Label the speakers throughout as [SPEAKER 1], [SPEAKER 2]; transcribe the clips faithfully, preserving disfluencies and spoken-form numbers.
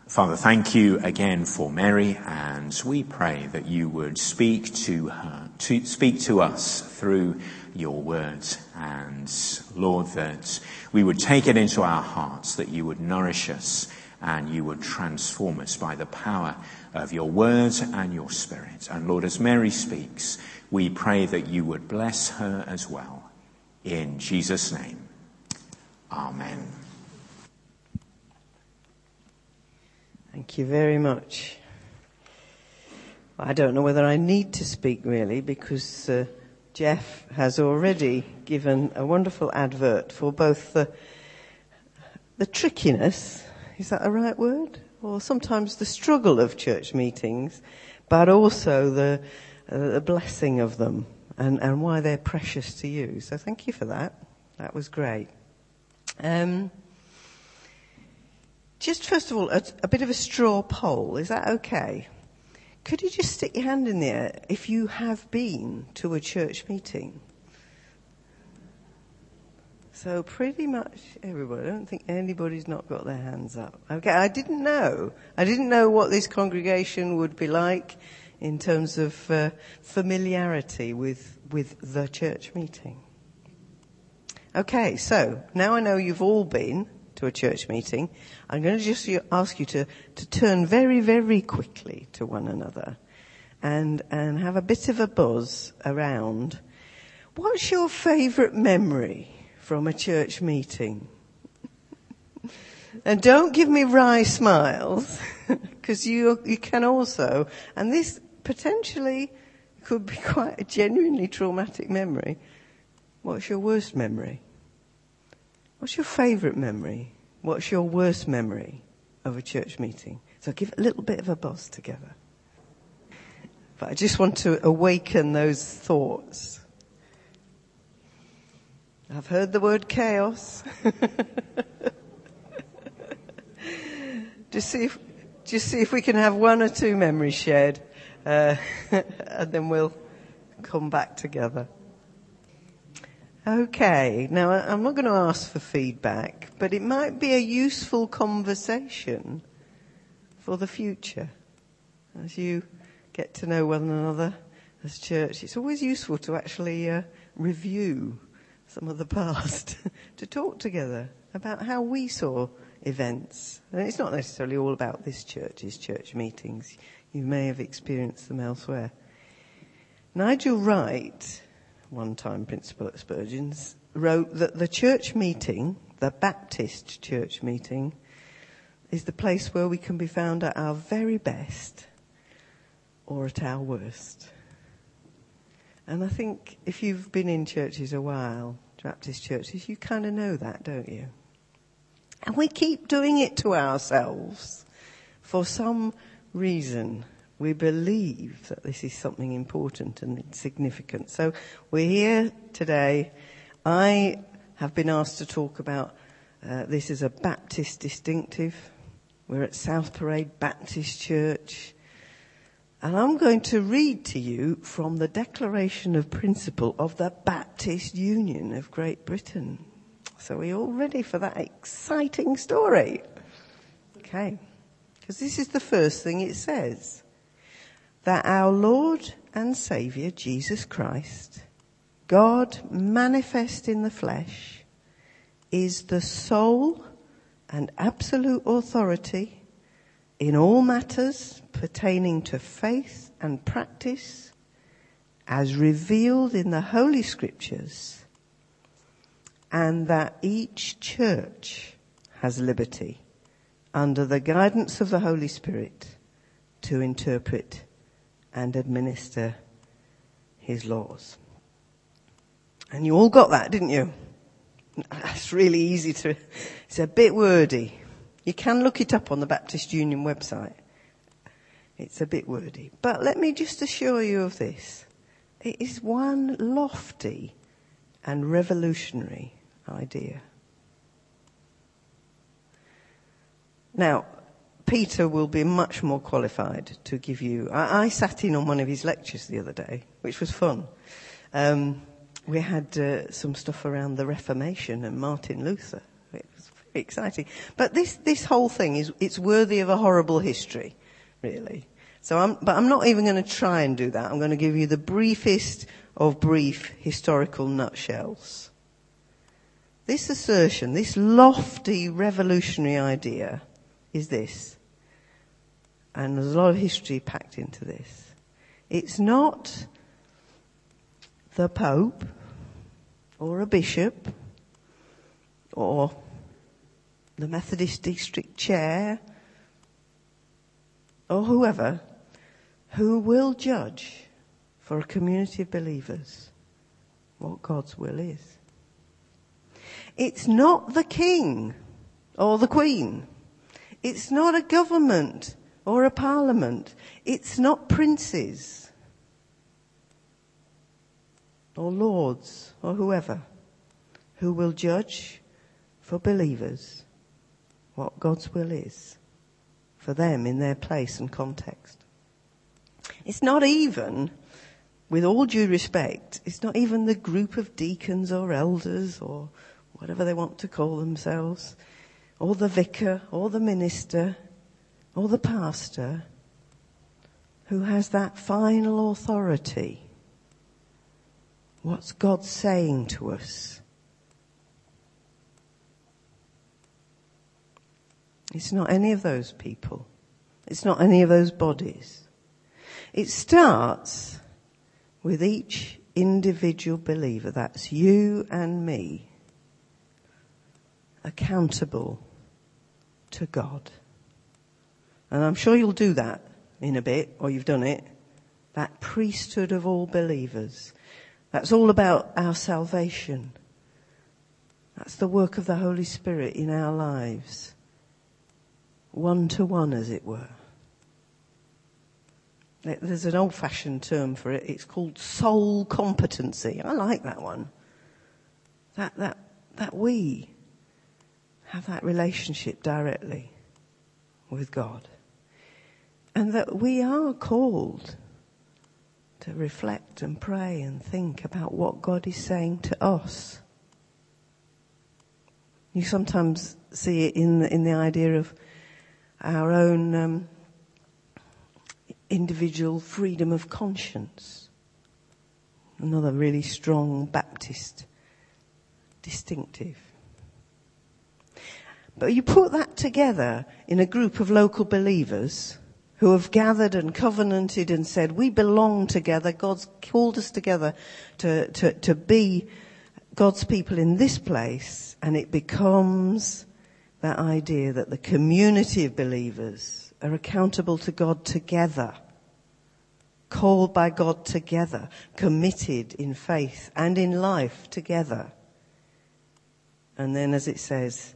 [SPEAKER 1] Father, thank you again for Mary, and we pray that you would speak to her, to speak to us through your words, and Lord, that we would take it into our hearts, that you would nourish us and you would transform us by the power of your words and your Spirit. And Lord, as Mary speaks, we pray that you would bless her as well. In Jesus' name, amen.
[SPEAKER 2] Thank you very much. I don't know whether I need to speak really, because uh, Jeff has already given a wonderful advert for both the, the trickiness, is that the right word? Or sometimes the struggle of church meetings, but also the, uh, the blessing of them and, and why they're precious to you. So thank you for that. That was great. Um, Just first of all, a, a bit of a straw poll. Is that okay? Could you just stick your hand in the air if you have been to a church meeting? So pretty much everybody. I don't think anybody's not got their hands up. Okay, I didn't know. I didn't know what this congregation would be like in terms of uh, familiarity with with the church meeting. Okay, so now I know you've all been to a church meeting. I'm going to just ask you to, to turn very, very quickly to one another and, and have a bit of a buzz around. What's your favourite memory from a church meeting? And don't give me wry smiles, because you, you can also, and this potentially could be quite a genuinely traumatic memory. What's your worst memory? What's your favourite memory? What's your worst memory of a church meeting? So give a little bit of a buzz together. But I just want to awaken those thoughts. I've heard the word chaos. just see if, just see if we can have one or two memories shared, uh, and then we'll come back together. Okay, now I'm not going to ask for feedback, but it might be a useful conversation for the future. As you get to know one another as church, it's always useful to actually uh, review some of the past, to talk together about how we saw events. And it's not necessarily all about this church's church meetings. You may have experienced them elsewhere. Nigel Wright, one-time principal at Spurgeon's, wrote that the church meeting, the Baptist church meeting, is the place where we can be found at our very best or at our worst. And I think if you've been in churches a while, Baptist churches, you kind of know that, don't you? And we keep doing it to ourselves for some reason. We believe that this is something important and significant. So we're here today. I have been asked to talk about uh, this as a Baptist distinctive. We're at South Parade Baptist Church. And I'm going to read to you from the Declaration of Principle of the Baptist Union of Great Britain. So are you all ready for that exciting story? Okay. Because this is the first thing it says. That our Lord and Saviour, Jesus Christ, God manifest in the flesh, is the sole and absolute authority in all matters pertaining to faith and practice, as revealed in the Holy Scriptures, and that each church has liberty, under the guidance of the Holy Spirit, to interpret and administer his laws. And you all got that, didn't you? That's really easy to, it's a bit wordy. You can look it up on the Baptist Union website. It's a bit wordy. But let me just assure you of this. It is one lofty and revolutionary idea. Now, Peter will be much more qualified to give you... I, I sat in on one of his lectures the other day, which was fun. Um, we had uh, some stuff around the Reformation and Martin Luther. It was, very exciting. But this, this whole thing is, it's worthy of a horrible history, really. So I'm, but I'm not even going to try and do that. I'm going to give you the briefest of brief historical nutshells. This assertion, this lofty revolutionary idea is this. And there's a lot of history packed into this. It's not the Pope or a bishop or the Methodist district chair or whoever who will judge for a community of believers what God's will is. It's not the king or the queen. It's not a government or a parliament. It's not princes or lords or whoever who will judge for believers what God's will is for them in their place and context. It's not even, with all due respect, it's not even the group of deacons or elders or whatever they want to call themselves, or the vicar or the minister or the pastor who has that final authority. What's God saying to us? It's not any of those people. It's not any of those bodies. It starts with each individual believer, that's you and me, accountable to God. And I'm sure you'll do that in a bit, or you've done it. That priesthood of all believers. That's all about our salvation. That's the work of the Holy Spirit in our lives. One to one, as it were. There's an old-fashioned term for it. It's called soul competency. I like that one. That, that, that we have that relationship directly with God. And that we are called to reflect and pray and think about what God is saying to us. You sometimes see it in the, in the idea of our own um, individual freedom of conscience. Another really strong Baptist distinctive. But you put that together in a group of local believers who have gathered and covenanted and said, we belong together. God's called us together to, to, to be God's people in this place. And it becomes that idea that the community of believers are accountable to God together, called by God together, committed in faith and in life together. And then, as it says,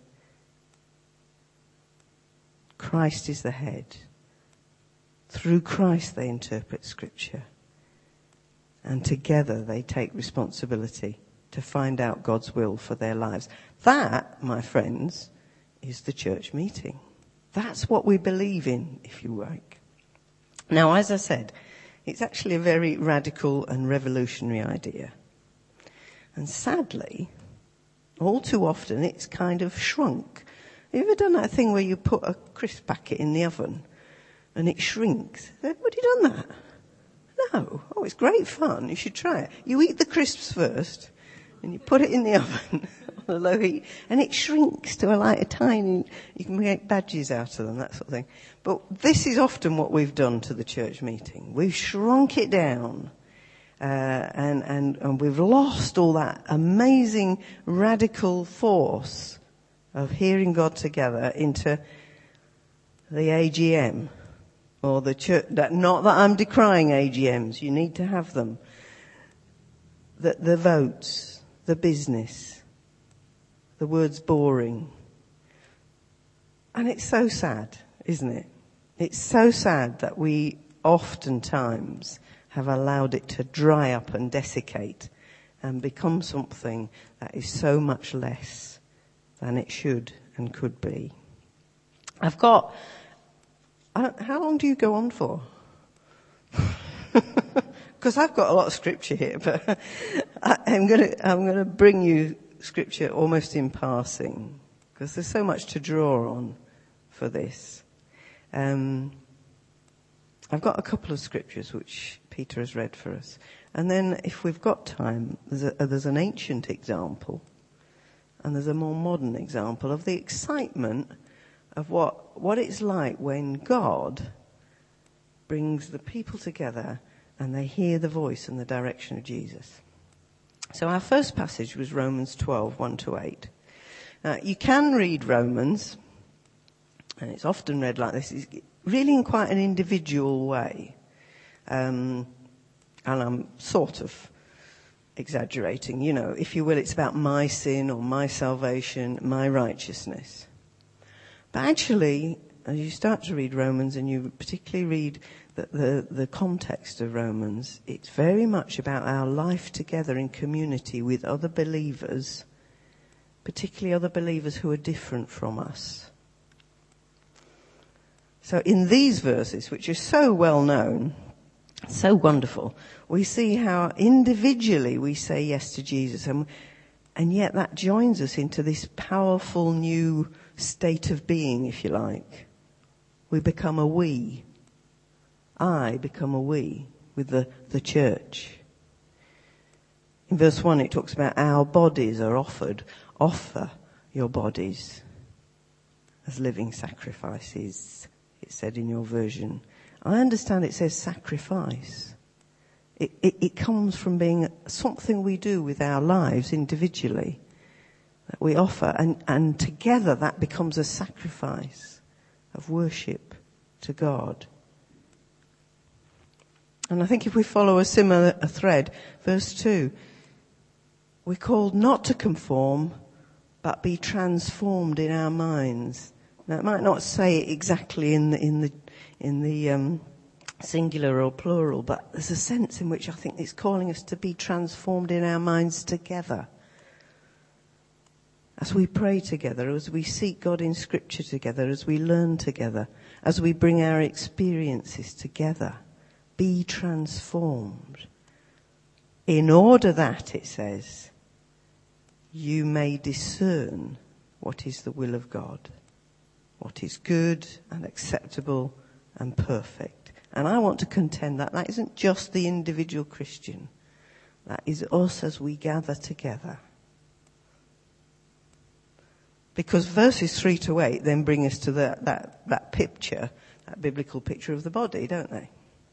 [SPEAKER 2] Christ is the head. Through Christ they interpret Scripture. And together they take responsibility to find out God's will for their lives. That, my friends, is the church meeting. That's what we believe in, if you like. Now, as I said, it's actually a very radical and revolutionary idea. And sadly, all too often it's kind of shrunk. Have you ever done that thing where you put a crisp packet in the oven and it shrinks? Have you done that? No. Oh, it's great fun. You should try it. You eat the crisps first and you put it in the oven on a low heat and it shrinks to a like a tiny, you can make badges out of them, that sort of thing. But this is often what we've done to the church meeting. We've shrunk it down. Uh, and, and, and we've lost all that amazing radical force of hearing God together into the A G M or the church. That, not that I'm decrying A G Ms, you need to have them. The, the votes, the business, the words boring. And it's so sad, isn't it? It's so sad that we oftentimes have allowed it to dry up and desiccate and become something that is so much less than it should and could be. I've got, I don't, how long do you go on for? Because I've got a lot of scripture here, but I, I'm going to I'm going to bring you scripture almost in passing, because there's so much to draw on for this. Um, I've got a couple of scriptures which Peter has read for us. And then, if we've got time, there's, a, there's an ancient example and there's a more modern example of the excitement of what, what it's like when God brings the people together and they hear the voice and the direction of Jesus. So our first passage was Romans twelve, one to eight. Now, you can read Romans, and it's often read like this, really in quite an individual way. Um, and I'm sort of exaggerating, you know, if you will, it's about my sin or my salvation, my righteousness. But actually, as you start to read Romans, and you particularly read the, the, the context of Romans, it's very much about our life together in community with other believers, particularly other believers who are different from us. So in these verses, which are so well known, so wonderful, we see how individually we say yes to Jesus, and, and yet that joins us into this powerful new state of being, if you like. We become a we. I become a we with the, the church. In verse one it talks about our bodies are offered. Offer your bodies as living sacrifices, it said in your version. I understand it says sacrifice. It, it, it comes from being something we do with our lives individually, that we offer, and, and together that becomes a sacrifice of worship to God. And I think if we follow a similar a thread, verse two, we're called not to conform, but be transformed in our minds. Now, it might not say it exactly in the, in the, in the um, singular or plural, but there's a sense in which I think it's calling us to be transformed in our minds together. As we pray together, as we seek God in Scripture together, as we learn together, as we bring our experiences together, be transformed. In order that, it says, you may discern what is the will of God, what is good and acceptable and perfect. And I want to contend that that isn't just the individual Christian. That is us as we gather together. Because verses three to eight then bring us to the, that, that picture, that biblical picture of the body, don't they?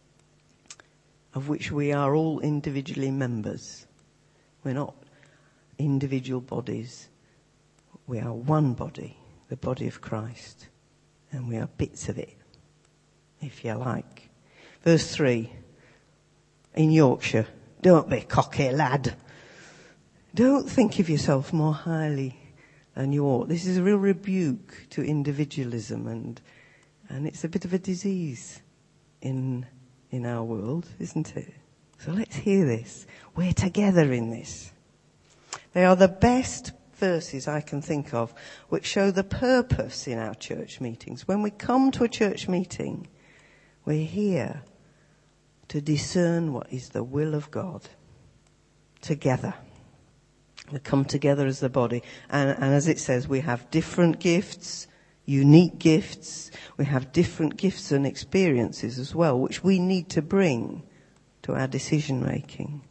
[SPEAKER 2] Of which we are all individually members. We're not individual bodies. We are one body, the body of Christ. And we are bits of it, if you like. Verse three, in Yorkshire, don't be cocky, lad. Don't think of yourself more highly than you ought. This is a real rebuke to individualism, and and it's a bit of a disease in in our world, isn't it? So let's hear this. We're together in this. They are the best verses I can think of which show the purpose in our church meetings. When we come to a church meeting, we're here to discern what is the will of God together. We come together as the body, and, and as it says, we have different gifts, unique gifts. We have different gifts and experiences as well, which we need to bring to our decision making.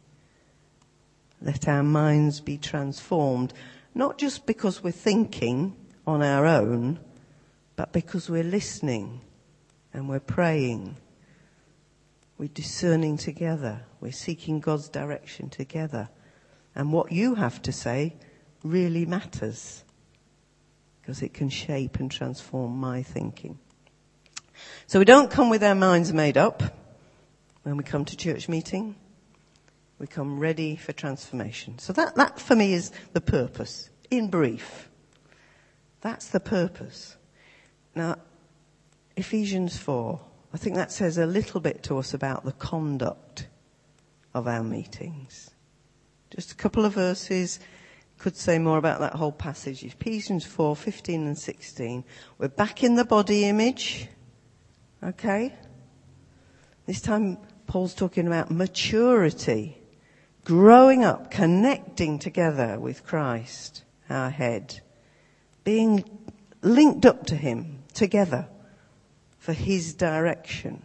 [SPEAKER 2] Let our minds be transformed, not just because we're thinking on our own, but because we're listening and we're praying. We're discerning together. We're seeking God's direction together. And what you have to say really matters, because it can shape and transform my thinking. So we don't come with our minds made up when we come to church meeting. We come ready for transformation. So that, that for me is the purpose, in brief. That's the purpose. Now, Ephesians four, I think that says a little bit to us about the conduct of our meetings. Just a couple of verses, could say more about that whole passage. Ephesians four, fifteen and sixteen. We're back in the body image. Okay? This time Paul's talking about maturity, growing up, connecting together with Christ, our head, being linked up to him together for his direction.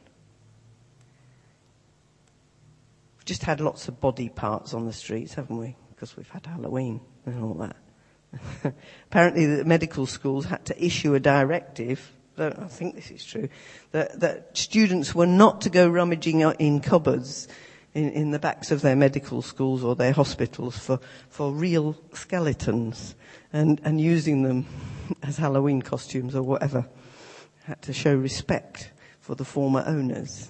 [SPEAKER 2] We've just had lots of body parts on the streets, haven't we? Because we've had Halloween and all that. Apparently the medical schools had to issue a directive, I think this is true, that, that students were not to go rummaging in cupboards in, in the backs of their medical schools or their hospitals for, for real skeletons and, and using them as Halloween costumes or whatever. Had to show respect for the former owners.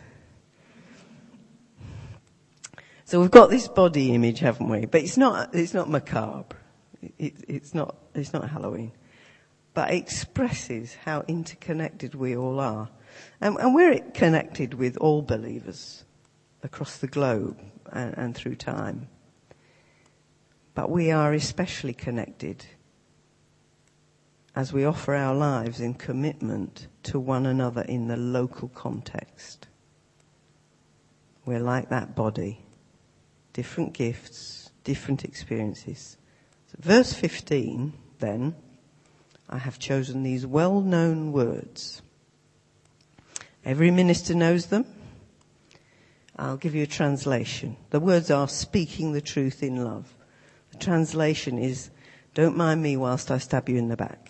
[SPEAKER 2] So we've got this body image, haven't we? But it's not, it's not macabre. It, it's not, it's not Halloween. But it expresses how interconnected we all are. And, and we're connected with all believers across the globe and, and through time. But we are especially connected as we offer our lives in commitment to one another in the local context. We're like that body. Different gifts, different experiences. So verse fifteen, then, I have chosen these well-known words. Every minister knows them. I'll give you a translation. The words are speaking the truth in love. The translation is, don't mind me whilst I stab you in the back.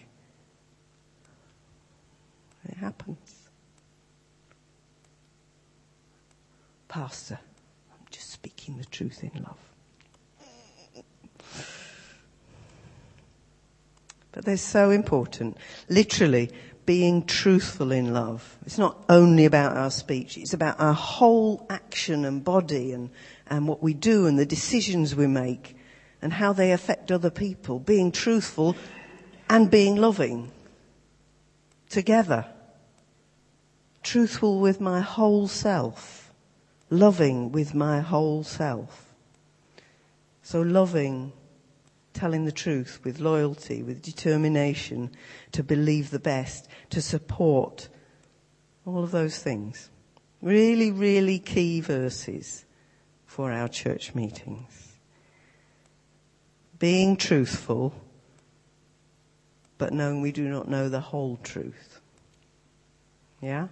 [SPEAKER 2] It happens. Pastor, I'm just speaking the truth in love. But they're so important. Literally, being truthful in love. It's not only about our speech, it's about our whole action and body and, and what we do and the decisions we make and how they affect other people. Being truthful and being loving together. Truthful with my whole self. Loving with my whole self. So loving, telling the truth with loyalty, with determination, to believe the best, to support, all of those things. Really, really key verses for our church meetings. Being truthful, but knowing we do not know the whole truth. Yeah?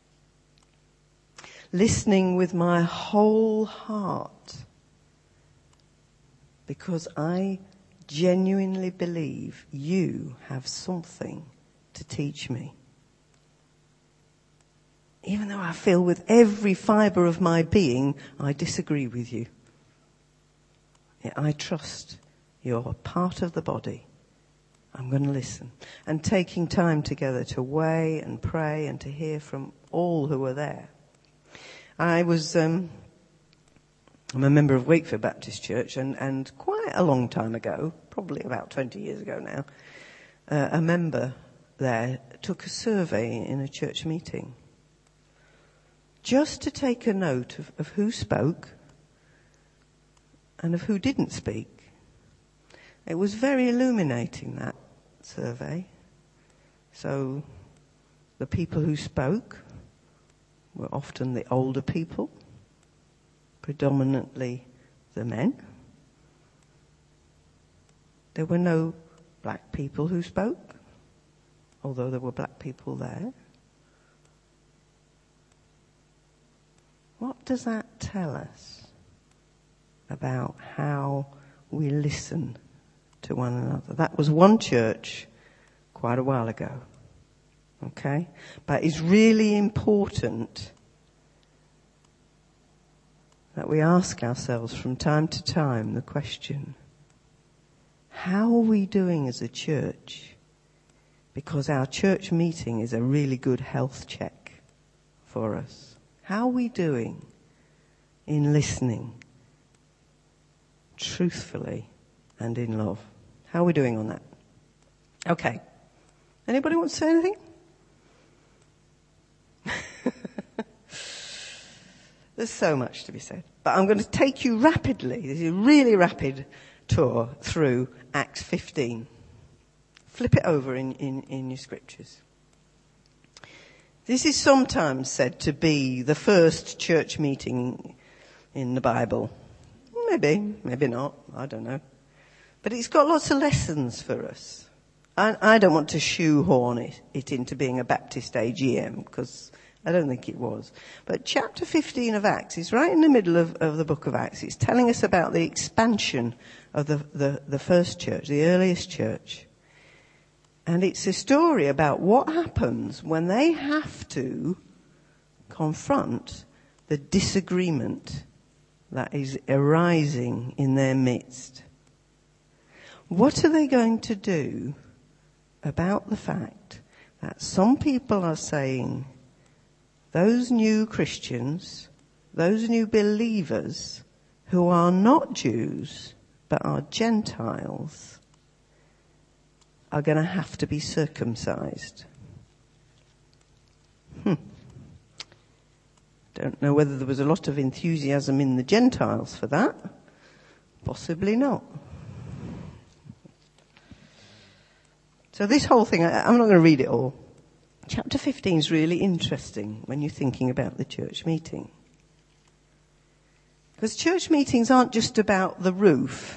[SPEAKER 2] Listening with my whole heart, because I genuinely believe you have something to teach me. Even though I feel with every fibre of my being, I disagree with you. Yet I trust you're part of the body. I'm going to listen. And taking time together to weigh and pray and to hear from all who are there. I was... Um, I'm a member of Wakefield Baptist Church, and, and quite a long time ago, probably about twenty years ago now, uh, a member there took a survey in a church meeting just to take a note of, of who spoke and of who didn't speak. It was very illuminating, that survey. So the people who spoke were often the older people, predominantly the men. There were no black people who spoke, although there were black people there. What does that tell us about how we listen to one another? That was one church quite a while ago. Okay? But it's really important that we ask ourselves from time to time the question, how are we doing as a church? Because our church meeting is a really good health check for us. How are we doing in listening truthfully and in love? How are we doing on that? Okay. Anybody want to say anything? There's so much to be said. But I'm going to take you rapidly, this is a really rapid tour through Acts fifteen. Flip it over in, in, in your scriptures. This is sometimes said to be the first church meeting in the Bible. Maybe, maybe not, I don't know. But it's got lots of lessons for us. I, I don't want to shoehorn it, it into being a Baptist A G M, because I don't think it was. But chapter fifteen of Acts is right in the middle of, of the book of Acts. It's telling us about the expansion of the, the, the first church, the earliest church. And it's a story about what happens when they have to confront the disagreement that is arising in their midst. What are they going to do about the fact that some people are saying those new Christians, those new believers who are not Jews but are Gentiles, are going to have to be circumcised? Hmm. Don't know whether there was a lot of enthusiasm in the Gentiles for that. Possibly not. So this whole thing, I, I'm not going to read it all. Chapter fifteen is really interesting when you're thinking about the church meeting. Because church meetings aren't just about the roof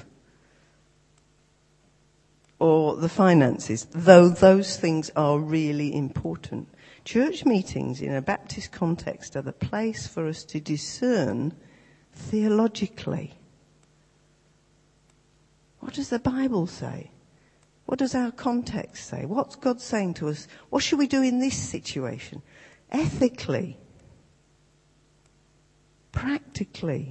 [SPEAKER 2] or the finances, though those things are really important. Church meetings in a Baptist context are the place for us to discern theologically. What does the Bible say? What does our context say? What's God saying to us? What should we do in this situation? Ethically. Practically.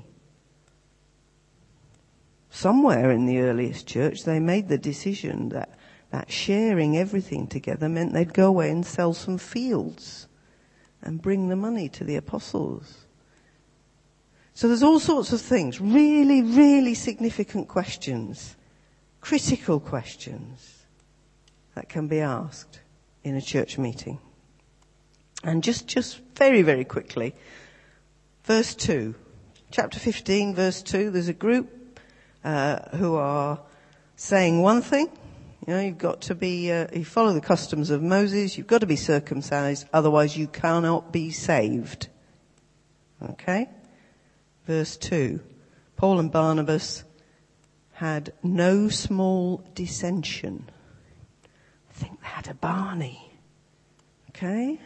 [SPEAKER 2] Somewhere in the earliest church they made the decision that, that sharing everything together meant they'd go away and sell some fields and bring the money to the apostles. So there's all sorts of things, really, really significant questions, critical questions that can be asked in a church meeting. And just, just very, very quickly, verse two, chapter fifteen, verse two, there's a group uh, who are saying one thing. You know, you've got to be, uh, you follow the customs of Moses, you've got to be circumcised, otherwise you cannot be saved. Okay? Verse two, Paul and Barnabas had no small dissension. I think they had a Barney. Okay?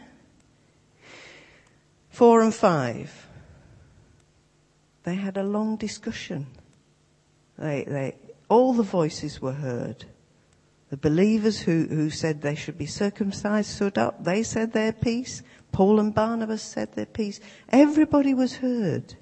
[SPEAKER 2] Four and five, they had a long discussion. They, they, all the voices were heard. The believers who, who said they should be circumcised stood up. They said their piece. Paul and Barnabas said their piece. Everybody was heard.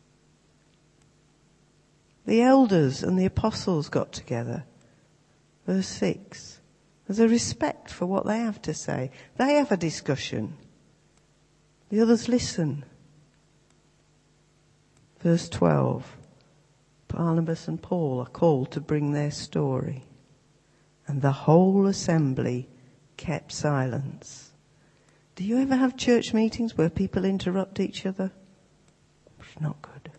[SPEAKER 2] The elders and the apostles got together. Verse six. There's a respect for what they have to say. They have a discussion. The others listen. Verse twelve. Barnabas and Paul are called to bring their story. And the whole assembly kept silence. Do you ever have church meetings where people interrupt each other? It's not good.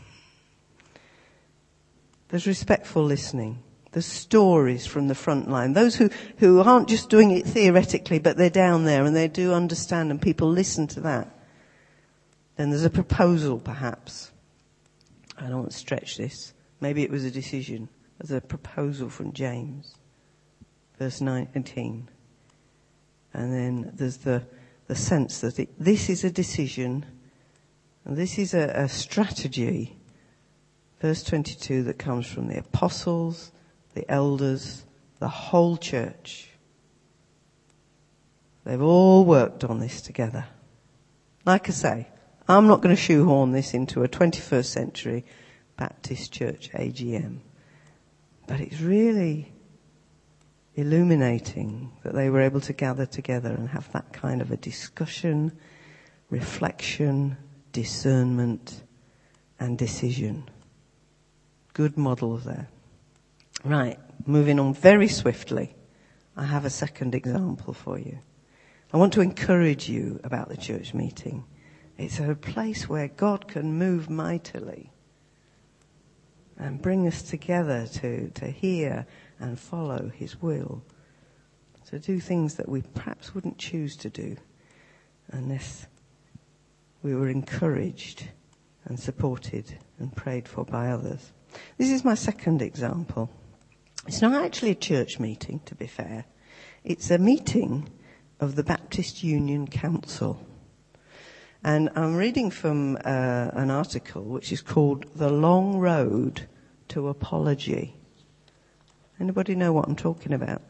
[SPEAKER 2] There's respectful listening. There's stories from the front line. Those who, who aren't just doing it theoretically, but they're down there and they do understand and people listen to that. Then there's a proposal, perhaps. I don't want to stretch this. Maybe it was a decision. There's a proposal from James. Verse nineteen. And then there's the, the sense that it, this is a decision and this is a, a strategy. Verse twenty-two, that comes from the apostles, the elders, the whole church. They've all worked on this together. Like I say, I'm not going to shoehorn this into a twenty-first century Baptist church A G M. But it's really illuminating that they were able to gather together and have that kind of a discussion, reflection, discernment, and decision. Good models there. Right, moving on very swiftly. I have a second example for you. I want to encourage you about the church meeting. It's a place where God can move mightily and bring us together to, to hear and follow his will, to do things that we perhaps wouldn't choose to do unless we were encouraged and supported and prayed for by others. This is my second example. It's not actually a church meeting, to be fair. It's a meeting of the Baptist Union Council. And I'm reading from uh, an article which is called The Long Road to Apology. Anybody know what I'm talking about?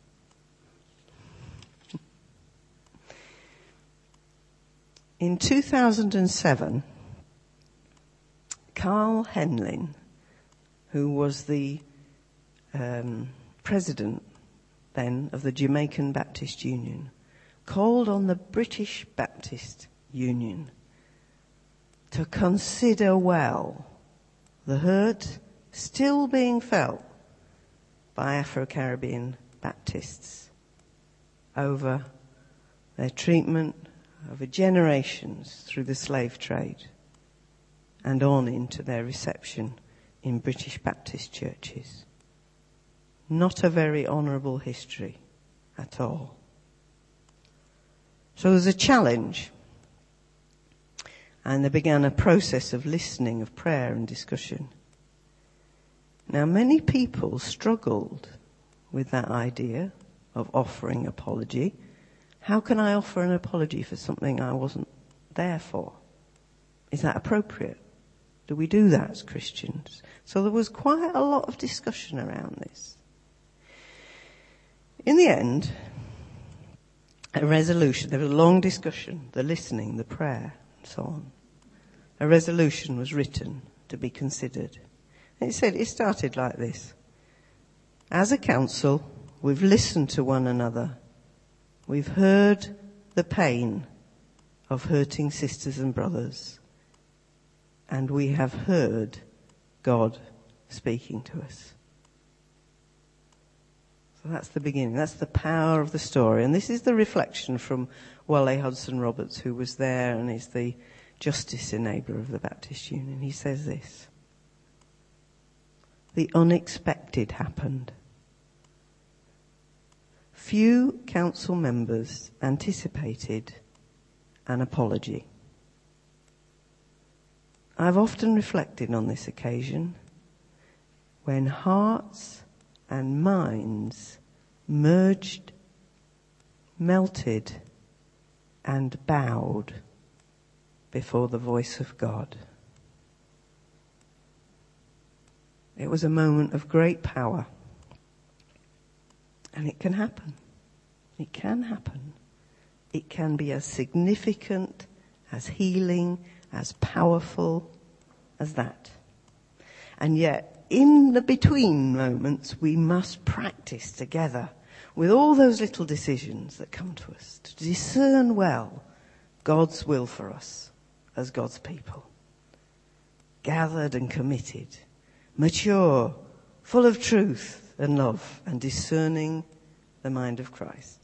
[SPEAKER 2] In two thousand seven, Carl Henlin, who was the um, president then of the Jamaican Baptist Union, called on the British Baptist Union to consider well the hurt still being felt by Afro-Caribbean Baptists over their treatment over generations through the slave trade and on into their reception in British Baptist churches. Not a very honourable history at all. So there's a challenge, and they began a process of listening, of prayer and discussion. Now, many people struggled with that idea of offering apology. How can I offer an apology for something I wasn't there for? Is that appropriate? Do we do that as Christians? So there was quite a lot of discussion around this. In the end, a resolution, there was a long discussion, the listening, the prayer, and so on. A resolution was written to be considered. And it said, it started like this. As a council, we've listened to one another. We've heard the pain of hurting sisters and brothers. And we have heard God speaking to us. So that's the beginning. That's the power of the story. And this is the reflection from Wale Hudson Roberts, who was there and is the justice enabler of the Baptist Union. He says this. The unexpected happened. Few council members anticipated an apology. I've often reflected on this occasion when hearts and minds merged, melted, and bowed before the voice of God. It was a moment of great power. And it can happen. It can happen. It can be as significant, as healing, as powerful as that. And yet, in the between moments, we must practice together with all those little decisions that come to us to discern well God's will for us as God's people. Gathered and committed, mature, full of truth and love, and discerning the mind of Christ.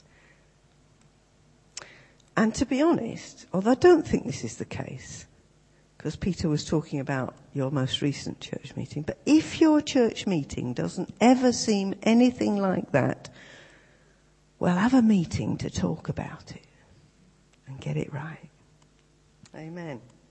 [SPEAKER 2] And to be honest, although I don't think this is the case, because Peter was talking about your most recent church meeting, but if your church meeting doesn't ever seem anything like that, well, have a meeting to talk about it and get it right. Amen.